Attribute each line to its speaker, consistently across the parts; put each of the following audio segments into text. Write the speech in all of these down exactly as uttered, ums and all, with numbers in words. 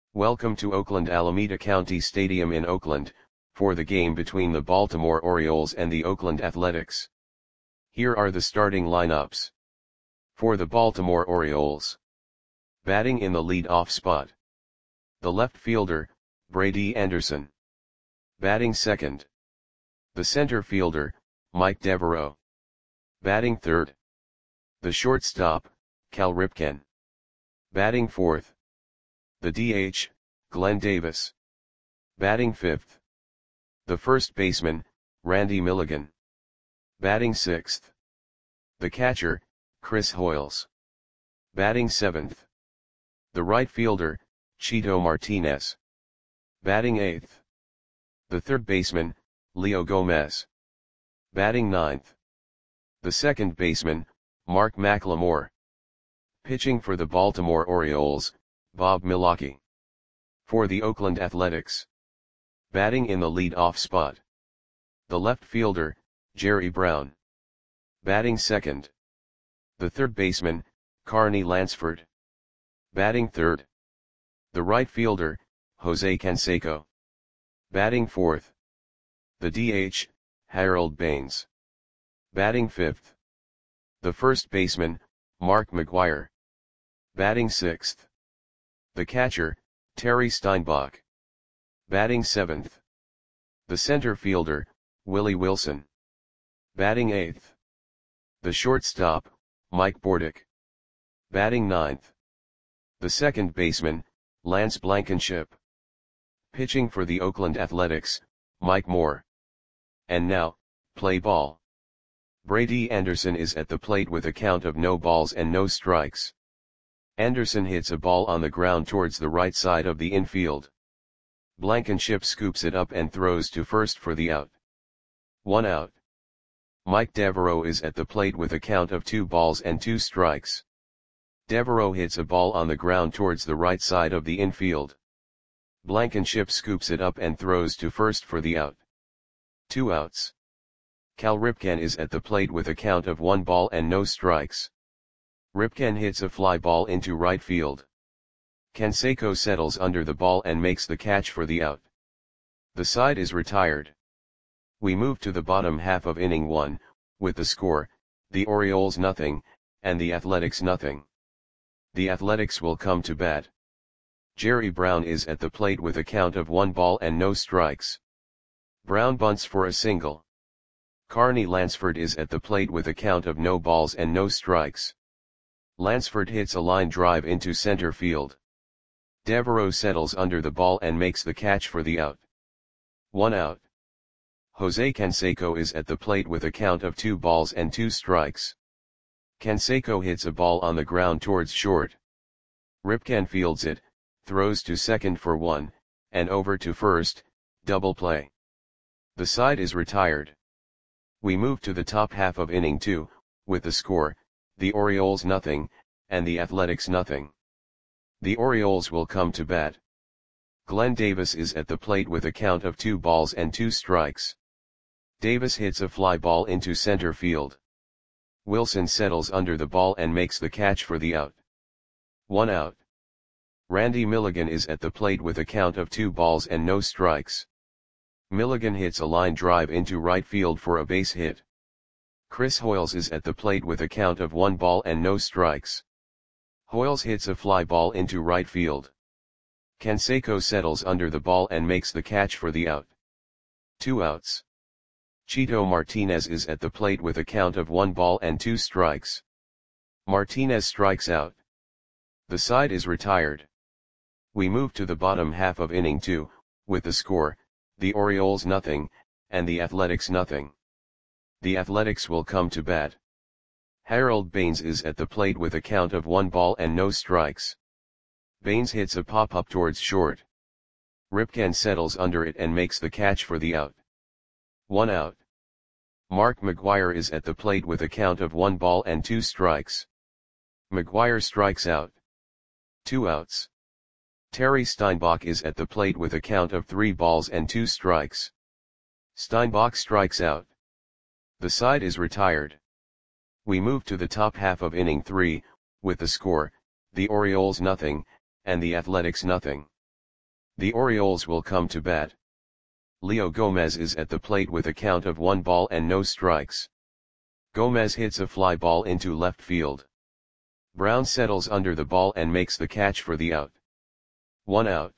Speaker 1: Welcome to Oakland Alameda County Stadium in Oakland, for the game between the Baltimore Orioles and the Oakland Athletics. Here are the starting lineups. For the Baltimore Orioles. Batting in the lead-off spot. The left fielder, Brady Anderson. Batting second. The center fielder, Mike Devereaux. Batting third. The shortstop, Cal Ripken. Batting fourth. The D H, Glenn Davis. Batting fifth. The first baseman, Randy Milligan. Batting sixth. The catcher, Chris Hoiles. Batting seventh. The right fielder, Chito Martinez. Batting eighth. The third baseman, Leo Gomez. Batting ninth. The second baseman, Mark McLemore. Pitching for the Baltimore Orioles, Bob Milwaukee. For the Oakland Athletics. Batting in the lead-off spot. The left fielder, Jerry Brown. Batting second. The third baseman, Carney Lansford. Batting third. The right fielder, Jose Canseco. Batting fourth. The D H, Harold Baines. Batting fifth. The first baseman, Mark McGwire. Batting sixth. The catcher, Terry Steinbach. Batting seventh. The center fielder, Willie Wilson. Batting eighth. The shortstop, Mike Bordick. Batting ninth. The second baseman, Lance Blankenship. Pitching for the Oakland Athletics, Mike Moore. And now, play ball. Brady Anderson is at the plate with a count of no balls and no strikes. Anderson hits a ball on the ground towards the right side of the infield. Blankenship scoops it up and throws to first for the out. One out. Mike Devereaux is at the plate with a count of two balls and two strikes. Devereaux hits a ball on the ground towards the right side of the infield. Blankenship scoops it up and throws to first for the out. Two outs. Cal Ripken is at the plate with a count of one ball and no strikes. Ripken hits a fly ball into right field. Canseco settles under the ball and makes the catch for the out. The side is retired. We move to the bottom half of inning one, with the score, the Orioles nothing, and the Athletics nothing. The Athletics will come to bat. Jerry Brown is at the plate with a count of one ball and no strikes. Brown bunts for a single. Carney Lansford is at the plate with a count of no balls and no strikes. Lansford hits a line drive into center field. Devereaux settles under the ball and makes the catch for the out. One out. Jose Canseco is at the plate with a count of two balls and two strikes. Canseco hits a ball on the ground towards short. Ripken fields it, throws to second for one, and over to first, double play. The side is retired. We move to the top half of inning two, with the score, the Orioles nothing, and the Athletics nothing. The Orioles will come to bat. Glenn Davis is at the plate with a count of two balls and two strikes. Davis hits a fly ball into center field. Wilson settles under the ball and makes the catch for the out. One out. Randy Milligan is at the plate with a count of two balls and no strikes. Milligan hits a line drive into right field for a base hit. Chris Hoiles is at the plate with a count of one ball and no strikes. Hoiles hits a fly ball into right field. Canseco settles under the ball and makes the catch for the out. Two outs. Chito Martinez is at the plate with a count of one ball and two strikes. Martinez strikes out. The side is retired. We move to the bottom half of inning two, with the score, the Orioles nothing, and the Athletics nothing. The Athletics will come to bat. Harold Baines is at the plate with a count of one ball and no strikes. Baines hits a pop-up towards short. Ripken settles under it and makes the catch for the out. One out. Mark McGwire is at the plate with a count of one ball and two strikes. McGwire strikes out. Two outs. Terry Steinbach is at the plate with a count of three balls and two strikes. Steinbach strikes out. The side is retired. We move to the top half of inning three, with the score, the Orioles nothing, and the Athletics nothing. The Orioles will come to bat. Leo Gomez is at the plate with a count of one ball and no strikes. Gomez hits a fly ball into left field. Brown settles under the ball and makes the catch for the out. One out.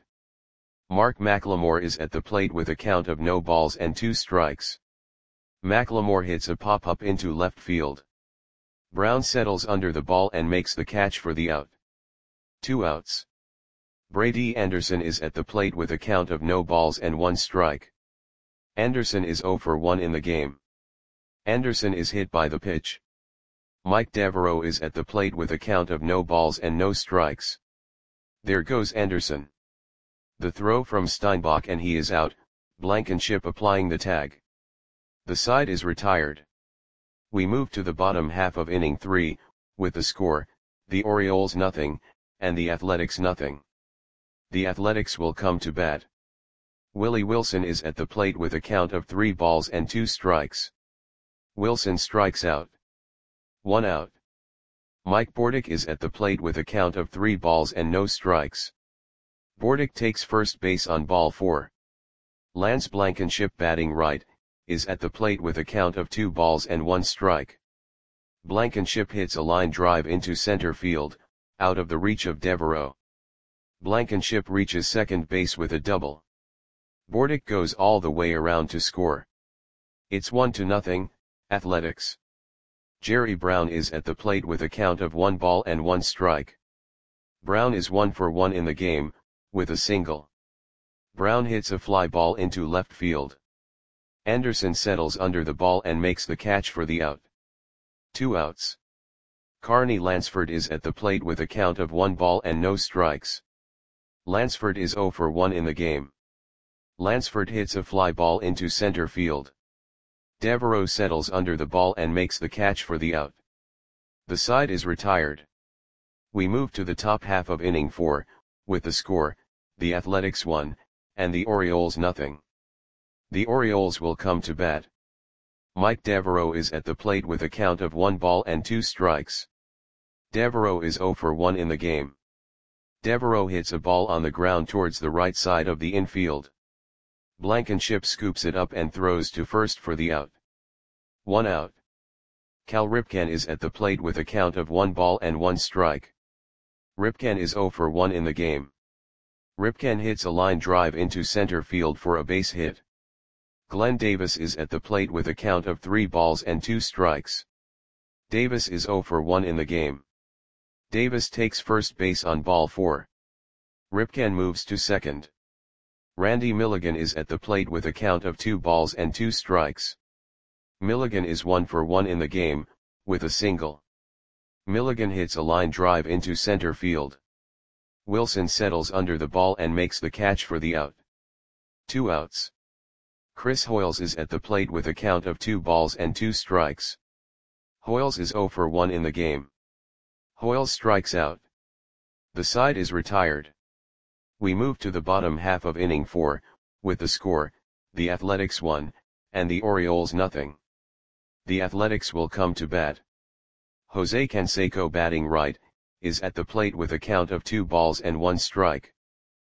Speaker 1: Mark McLemore is at the plate with a count of no balls and two strikes. McLemore hits a pop-up into left field. Brown settles under the ball and makes the catch for the out. Two outs. Brady Anderson is at the plate with a count of no balls and one strike. Anderson is zero for one in the game. Anderson is hit by the pitch. Mike Devereaux is at the plate with a count of no balls and no strikes. There goes Anderson. The throw from Steinbach and he is out, Blankenship applying the tag. The side is retired. We move to the bottom half of inning three, with the score, the Orioles nothing, and the Athletics nothing. The Athletics will come to bat. Willie Wilson is at the plate with a count of three balls and two strikes. Wilson strikes out. One out. Mike Bordick is at the plate with a count of three balls and no strikes. Bordick takes first base on ball four. Lance Blankenship, batting right, is at the plate with a count of two balls and one strike. Blankenship hits a line drive into center field, out of the reach of Devereaux. Blankenship reaches second base with a double. Bordick goes all the way around to score. It's one to nothing, Athletics. Jerry Brown is at the plate with a count of one ball and one strike. Brown is one for one in the game, with a single. Brown hits a fly ball into left field. Anderson settles under the ball and makes the catch for the out. Two outs. Carney Lansford is at the plate with a count of one ball and no strikes. Lansford is zero for one in the game. Lansford hits a fly ball into center field. Devereaux settles under the ball and makes the catch for the out. The side is retired. We move to the top half of inning four, with the score, the Athletics one, and the Orioles nothing. The Orioles will come to bat. Mike Devereaux is at the plate with a count of one ball and two strikes. Devereaux is zero for one in the game. Devereaux hits a ball on the ground towards the right side of the infield. Blankenship scoops it up and throws to first for the out. One out. Cal Ripken is at the plate with a count of one ball and one strike. Ripken is zero for one in the game. Ripken hits a line drive into center field for a base hit. Glenn Davis is at the plate with a count of three balls and two strikes. Davis is zero for one in the game. Davis takes first base on ball four. Ripken moves to second. Randy Milligan is at the plate with a count of two balls and two strikes. Milligan is one for one in the game, with a single. Milligan hits a line drive into center field. Wilson settles under the ball and makes the catch for the out. Two outs. Chris Hoiles is at the plate with a count of two balls and two strikes. Hoiles is zero for one in the game. Hoiles strikes out. The side is retired. We move to the bottom half of inning four, with the score, the Athletics one, and the Orioles nothing. The Athletics will come to bat. Jose Canseco, batting right, is at the plate with a count of two balls and one strike.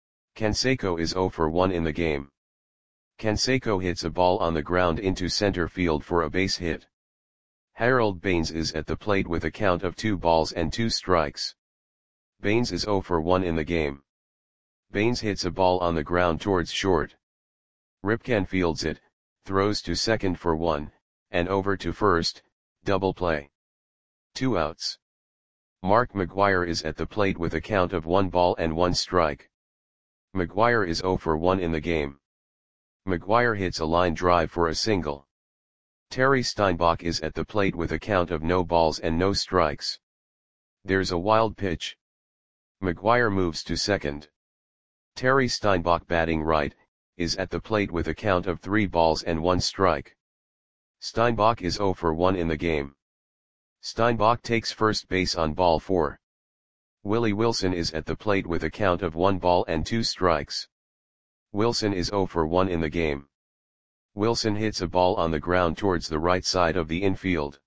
Speaker 1: Canseco is zero for one in the game. Canseco hits a ball on the ground into center field for a base hit. Harold Baines is at the plate with a count of two balls and two strikes. Baines is zero for one in the game. Baines hits a ball on the ground towards short. Ripken fields it, throws to second for one, and over to first, double play. Two outs. Mark McGwire is at the plate with a count of one ball and one strike. McGwire is zero for one in the game. McGwire hits a line drive for a single. Terry Steinbach is at the plate with a count of no balls and no strikes. There's a wild pitch. McGwire moves to second. Terry Steinbach, batting right, is at the plate with a count of three balls and one strike. Steinbach is zero for one in the game. Steinbach takes first base on ball four. Willie Wilson is at the plate with a count of one ball and two strikes. Wilson is zero for one in the game. Wilson hits a ball on the ground towards the right side of the infield.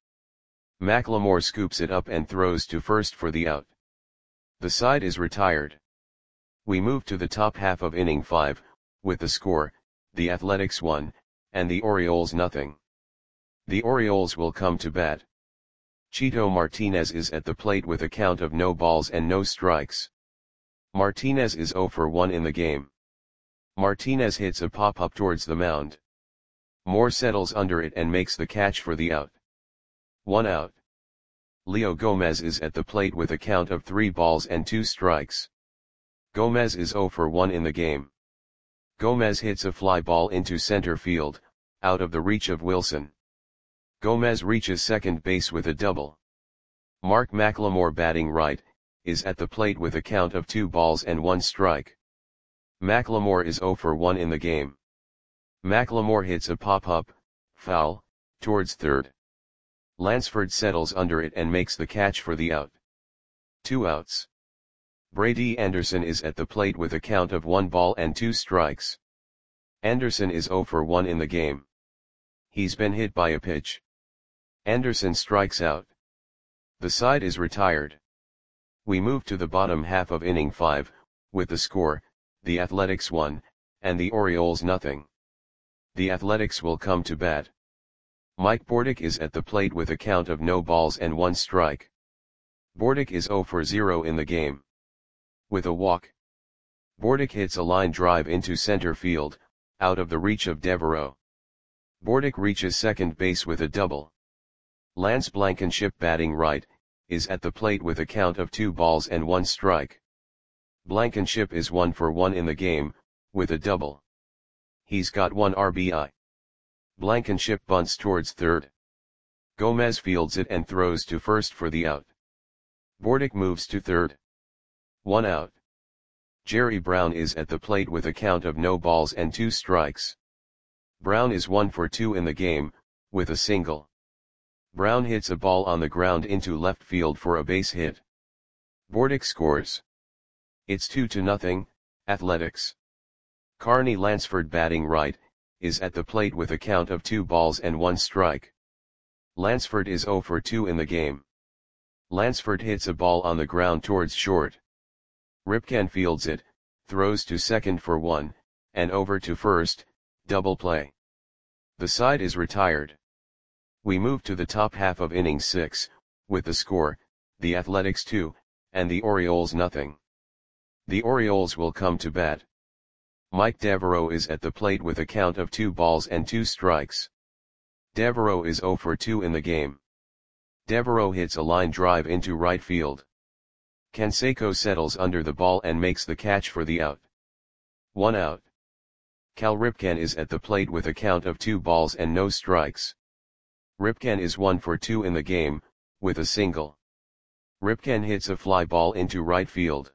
Speaker 1: McLemore scoops it up and throws to first for the out. The side is retired. We move to the top half of inning five, with the score, the Athletics one, and the Orioles nothing. The Orioles will come to bat. Chito Martinez is at the plate with a count of no balls and no strikes. Martinez is zero for one in the game. Martinez hits a pop-up towards the mound. Moore settles under it and makes the catch for the out. One out. Leo Gomez is at the plate with a count of three balls and two strikes. Gomez is zero for one in the game. Gomez hits a fly ball into center field, out of the reach of Wilson. Gomez reaches second base with a double. Mark McLemore, batting right, is at the plate with a count of two balls and one strike. McLemore is zero for one in the game. McLemore hits a pop-up, foul, towards third. Lansford settles under it and makes the catch for the out. Two outs. Brady Anderson is at the plate with a count of one ball and two strikes. Anderson is zero for one in the game. He's been hit by a pitch. Anderson strikes out. The side is retired. We move to the bottom half of inning five, with the score, the Athletics one, and the Orioles nothing. The Athletics will come to bat. Mike Bordick is at the plate with a count of no balls and one strike. Bordick is zero for zero in the game. With a walk. Bordick hits a line drive into center field, out of the reach of Devereaux. Bordick reaches second base with a double. Lance Blankenship, batting right, is at the plate with a count of two balls and one strike. Blankenship is one for one in the game, with a double. He's got one R B I. Blankenship bunts towards third. Gomez fields it and throws to first for the out. Bordick moves to third. One out. Jerry Brown is at the plate with a count of no balls and two strikes. Brown is one for two in the game, with a single. Brown hits a ball on the ground into left field for a base hit. Bordick scores. It's two to nothing, Athletics. Carney Lansford, batting right, is at the plate with a count of two balls and one strike. Lansford is zero for two in the game. Lansford hits a ball on the ground towards short. Ripken fields it, throws to second for one, and over to first, double play. The side is retired. We move to the top half of inning six, with the score, the Athletics two, and the Orioles nothing. The Orioles will come to bat. Mike Devereaux is at the plate with a count of two balls and two strikes. Devereaux is zero for two in the game. Devereaux hits a line drive into right field. Canseco settles under the ball and makes the catch for the out. One out. Cal Ripken is at the plate with a count of two balls and no strikes. Ripken is one for two in the game, with a single. Ripken hits a fly ball into right field.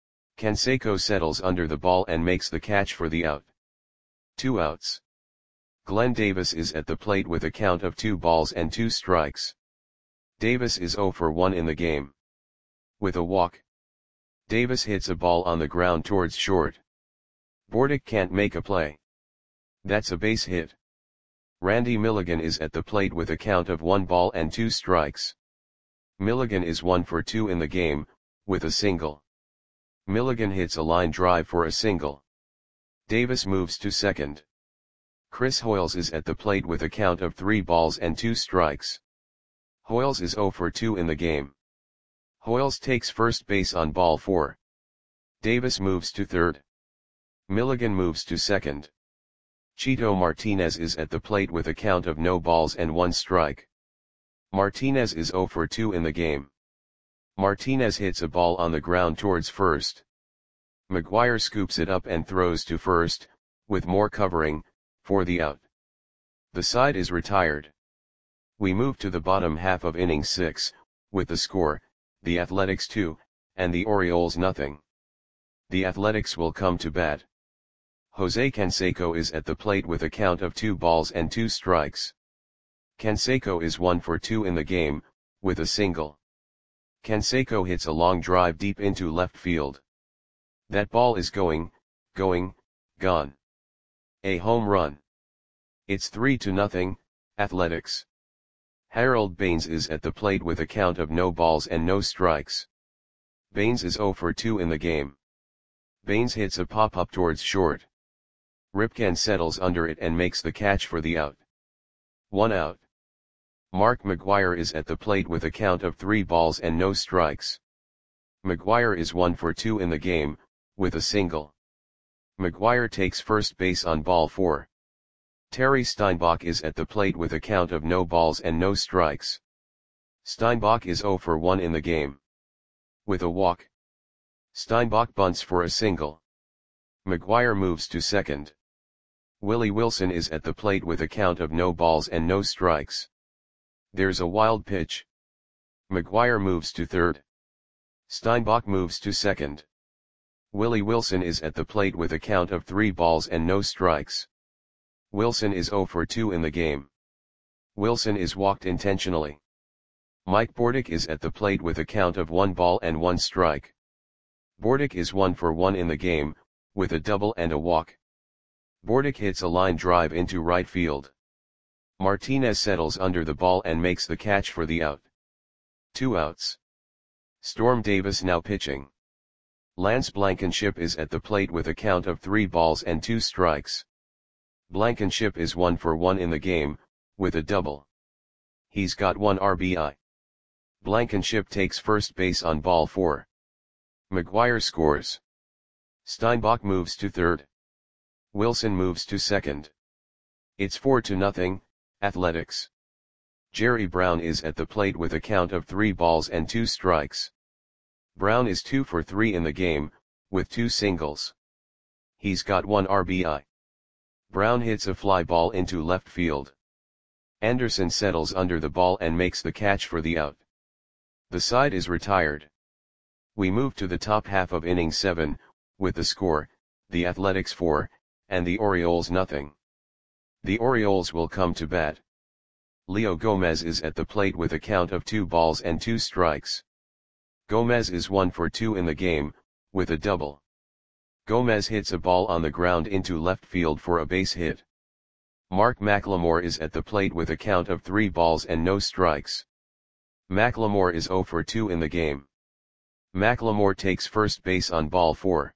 Speaker 1: Canseco settles under the ball and makes the catch for the out. Two outs. Glenn Davis is at the plate with a count of two balls and two strikes. Davis is zero for one in the game. With a walk. Davis hits a ball on the ground towards short. Bordick can't make a play. That's a base hit. Randy Milligan is at the plate with a count of one ball and two strikes. Milligan is one for two in the game, with a single. Milligan hits a line drive for a single. Davis moves to second. Chris Hoiles is at the plate with a count of three balls and two strikes. Hoiles is zero for two in the game. Hoiles takes first base on ball four. Davis moves to third. Milligan moves to second. Chito Martinez is at the plate with a count of no balls and one strike. Martinez is zero for two in the game. Martinez hits a ball on the ground towards first. McGuire scoops it up and throws to first, with Moore covering, for the out. The side is retired. We move to the bottom half of inning six, with the score, the Athletics two, and the Orioles nothing. The Athletics will come to bat. Jose Canseco is at the plate with a count of two balls and two strikes. Canseco is one for two in the game, with a single. Canseco hits a long drive deep into left field. That ball is going, going, gone. A home run. It's three to nothing, Athletics. Harold Baines is at the plate with a count of no balls and no strikes. Baines is zero for two in the game. Baines hits a pop-up towards short. Ripken settles under it and makes the catch for the out. One out. Mark McGuire is at the plate with a count of three balls and no strikes. McGuire is one for two in the game, with a single. McGuire takes first base on ball four. Terry Steinbach is at the plate with a count of no balls and no strikes. Steinbach is zero for one in the game. With a walk. Steinbach bunts for a single. McGuire moves to second. Willie Wilson is at the plate with a count of no balls and no strikes. There's a wild pitch. McGuire moves to third. Steinbach moves to second. Willie Wilson is at the plate with a count of three balls and no strikes. Wilson is zero for two in the game. Wilson is walked intentionally. Mike Bordick is at the plate with a count of one ball and one strike. Bordick is one for one in the game, with a double and a walk. Bordick hits a line drive into right field. Martinez settles under the ball and makes the catch for the out. Two outs. Storm Davis now pitching. Lance Blankenship is at the plate with a count of three balls and two strikes. Blankenship is one for one in the game, with a double. He's got one R B I. Blankenship takes first base on ball four. McGuire scores. Steinbach moves to third. Wilson moves to second. It's four to nothing, Athletics. Jerry Brown is at the plate with a count of three balls and two strikes. Brown is two for three in the game, with two singles. He's got one R B I. Brown hits a fly ball into left field. Anderson settles under the ball and makes the catch for the out. The side is retired. We move to the top half of inning seven, with the score, the Athletics four, and the Orioles nothing. The Orioles will come to bat. Leo Gomez is at the plate with a count of two balls and two strikes. Gomez is one for two in the game, with a double. Gomez hits a ball on the ground into left field for a base hit. Mark McLemore is at the plate with a count of three balls and no strikes. McLemore is zero for two in the game. McLemore takes first base on ball four.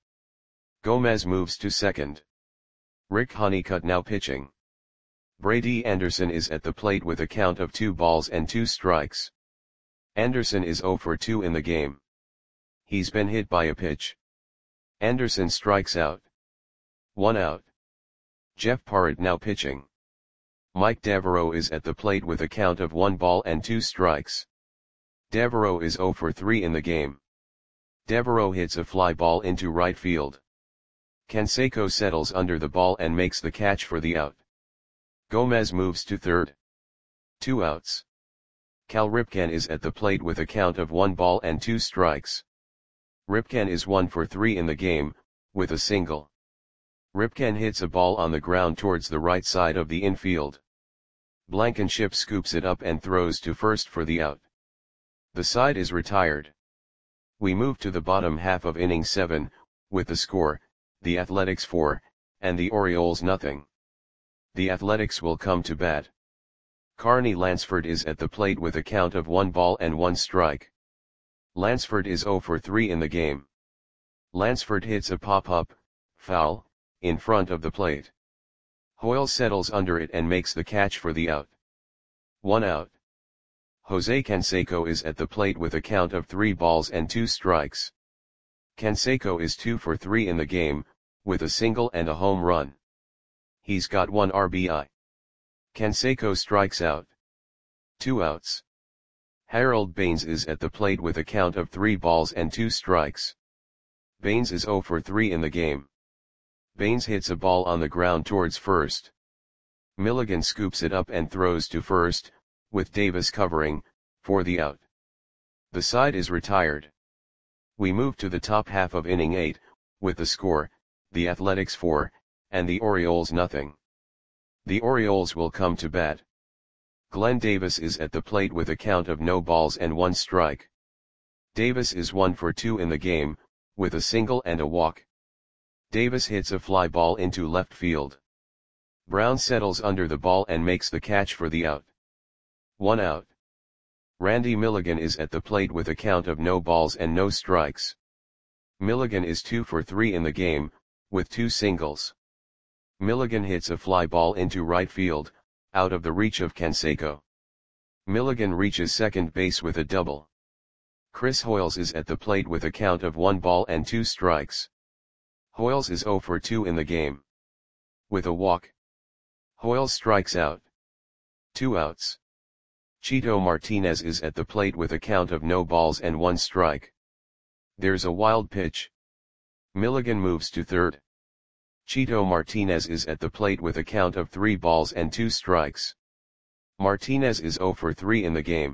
Speaker 1: Gomez moves to second. Rick Honeycutt now pitching. Brady Anderson is at the plate with a count of two balls and two strikes. Anderson is zero for two in the game. He's been hit by a pitch. Anderson strikes out. One out. Jeff Parrott now pitching. Mike Devereaux is at the plate with a count of one ball and two strikes. Devereaux is zero for three in the game. Devereaux hits a fly ball into right field. Canseco settles under the ball and makes the catch for the out. Gomez moves to third. Two outs. Cal Ripken is at the plate with a count of one ball and two strikes. Ripken is one for three in the game, with a single. Ripken hits a ball on the ground towards the right side of the infield. Blankenship scoops it up and throws to first for the out. The side is retired. We move to the bottom half of inning seven, with the score, the Athletics four, and the Orioles nothing. The Athletics will come to bat. Carney Lansford is at the plate with a count of one ball and one strike. Lansford is zero for three in the game. Lansford hits a pop-up, foul, in front of the plate. Hoyle settles under it and makes the catch for the out. One out. Jose Canseco is at the plate with a count of three balls and two strikes. Canseco is two for three in the game, with a single and a home run. He's got one R B I. Canseco strikes out. Two outs. Harold Baines is at the plate with a count of three balls and two strikes. Baines is zero for three in the game. Baines hits a ball on the ground towards first. Milligan scoops it up and throws to first, with Davis covering, for the out. The side is retired. We move to the top half of inning eight, with the score, the Athletics four, and the Orioles nothing. The Orioles will come to bat. Glenn Davis is at the plate with a count of no balls and one strike. Davis is one for two in the game, with a single and a walk. Davis hits a fly ball into left field. Brown settles under the ball and makes the catch for the out. One out. Randy Milligan is at the plate with a count of no balls and no strikes. Milligan is two for three in the game, with two singles. Milligan hits a fly ball into right field, out of the reach of Canseco. Milligan reaches second base with a double. Chris Hoiles is at the plate with a count of one ball and two strikes. Hoiles is zero for two in the game. With a walk. Hoiles strikes out. Two outs. Chito Martinez is at the plate with a count of no balls and one strike. There's a wild pitch. Milligan moves to third. Chito Martinez is at the plate with a count of three balls and two strikes. Martinez is zero for three in the game.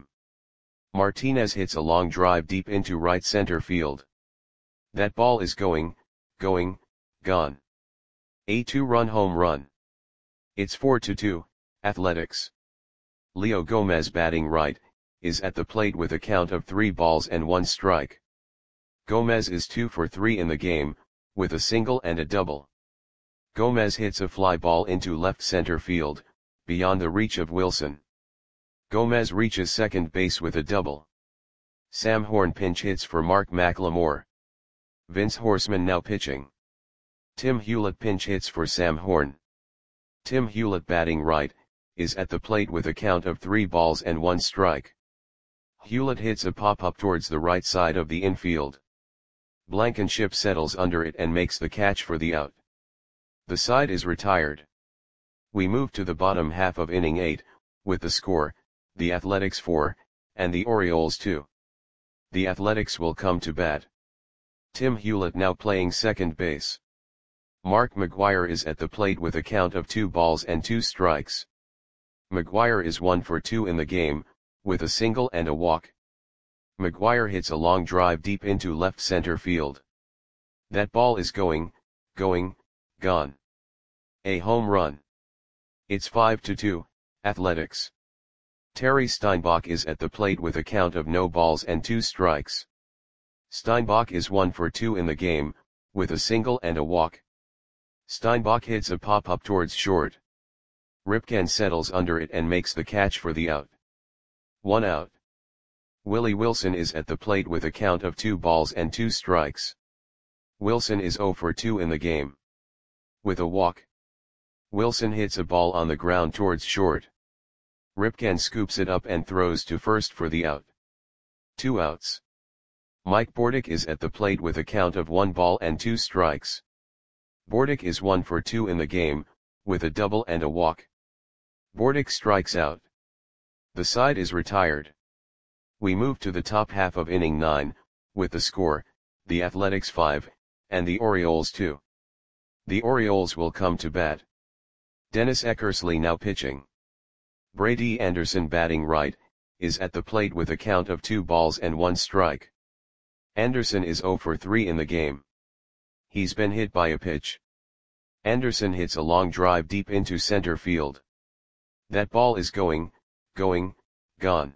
Speaker 1: Martinez hits a long drive deep into right center field. That ball is going, going, gone. A two-run home run. It's four to two, Athletics. Leo Gomez, batting right, is at the plate with a count of three balls and one strike. Gomez is two for three in the game, with a single and a double. Gomez hits a fly ball into left center field, beyond the reach of Wilson. Gomez reaches second base with a double. Sam Horn pinch hits for Mark McLemore. Vince Horseman now pitching. Tim Hewlett pinch hits for Sam Horn. Tim Hewlett, batting right, is at the plate with a count of three balls and one strike. Hewlett hits a pop-up towards the right side of the infield. Blankenship settles under it and makes the catch for the out. The side is retired. We move to the bottom half of inning eight, with the score, the Athletics four, and the Orioles two. The Athletics will come to bat. Tim Hewlett now playing second base. Mark McGwire is at the plate with a count of two balls and two strikes. McGwire is one for two in the game, with a single and a walk. McGwire hits a long drive deep into left center field. That ball is going, going, gone. A home run. It's five to two, Athletics. Terry Steinbach is at the plate with a count of no balls and two strikes. Steinbach is one for two in the game, with a single and a walk. Steinbach hits a pop-up towards short. Ripken settles under it and makes the catch for the out. One out. Willie Wilson is at the plate with a count of two balls and two strikes. Wilson is zero for two in the game. With a walk. Wilson hits a ball on the ground towards short. Ripken scoops it up and throws to first for the out. Two outs. Mike Bordick is at the plate with a count of one ball and two strikes. Bordick is one for two in the game, with a double and a walk. Bordick strikes out. The side is retired. We move to the top half of inning nine, with the score, the Athletics five, and the Orioles two. The Orioles will come to bat. Dennis Eckersley now pitching. Brady Anderson, batting right, is at the plate with a count of two balls and one strike. Anderson is zero for three in the game. He's been hit by a pitch. Anderson hits a long drive deep into center field. That ball is going, going, gone.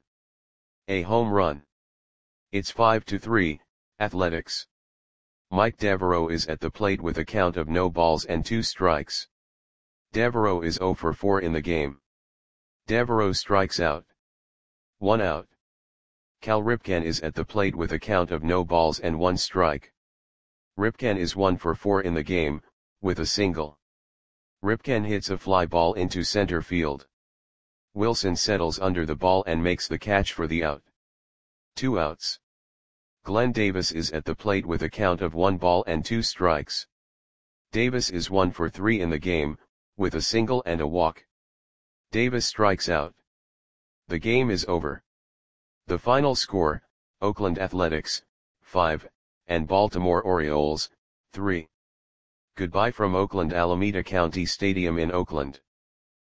Speaker 1: A home run. It's five to three, Athletics. Mike Devereaux is at the plate with a count of no balls and two strikes. Devereaux is zero for four in the game. Devereaux strikes out. One out. Cal Ripken is at the plate with a count of no balls and one strike. Ripken is one for four in the game, with a single. Ripken hits a fly ball into center field. Wilson settles under the ball and makes the catch for the out. Two outs. Glenn Davis is at the plate with a count of one ball and two strikes. Davis is one for three in the game, with a single and a walk. Davis strikes out. The game is over. The final score, Oakland Athletics, five, and Baltimore Orioles, three. Goodbye from Oakland Alameda County Stadium in Oakland.